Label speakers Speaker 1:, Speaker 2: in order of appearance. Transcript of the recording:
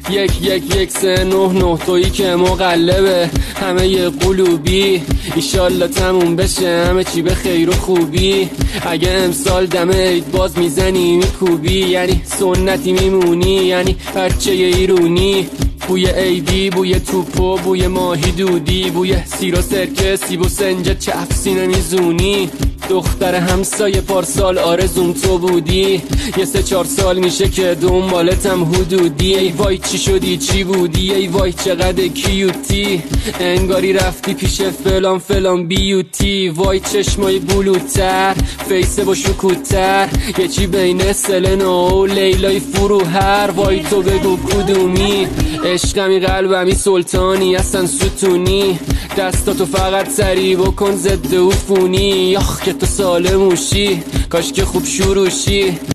Speaker 1: 1 3 9 9 تویی که مقلبه همه ی قلوبی، ایشالله تموم بشه همه چی به خیر و خوبی. اگه امسال دم عید باز میزنی میکوبی، یعنی سنتی میمونی، یعنی بچه ایرونی. بوی عیدی، بوی توپو، بوی ماهی دودی، بوی سیر و سرکه، سیب و سنجه چفسی نمیزونی. دختر همسایه پارسال آرزوم تو بودی، یه 3 4 سال میشه که دنبالتم حدودی. ای وای چی شدی چی بودی، ای وای چقدر کیوتی، انگاری رفتی پیش فلان فلان بیوتی. وای چشمای بلوتر، فیس با شکوتر، یه چی بین سلنا و لیلای فروهر. وای تو بگو کدومی، عشقمی قلبمی سلطانی اصلا ستونی. دستاتو فقط سری بکن ضد عفونی، آخ که تو سالموشی کاش که خوب شروشی.